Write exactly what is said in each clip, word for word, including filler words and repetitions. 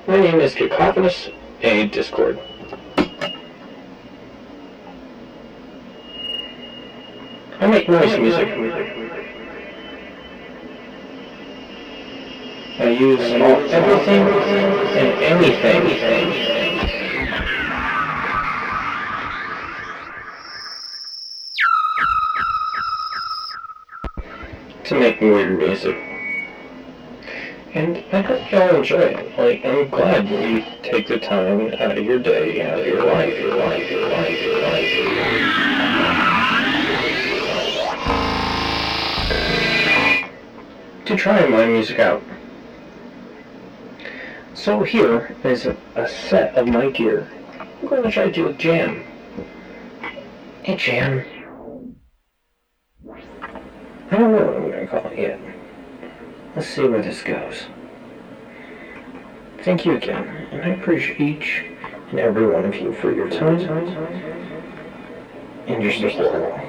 My name is Cacophonous, a Discord. I make noise music. I use all, everything and anything to make weird music. And I hope y'all enjoy it. Like, I'm glad you take the time out of your day, out of your life, your life, your life, your life, your life, to try my music out. So here is a, a set of my gear. I'm going to try to do a jam. A jam. I don't know what I'm going to call it yet. Let's see where this goes. Thank you again, and I appreciate each and every one of you for your time and your support.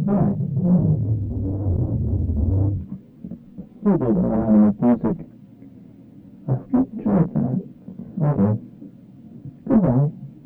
Alright. Still didn't know how to make music. I hope you enjoyed that. Okay. Goodbye.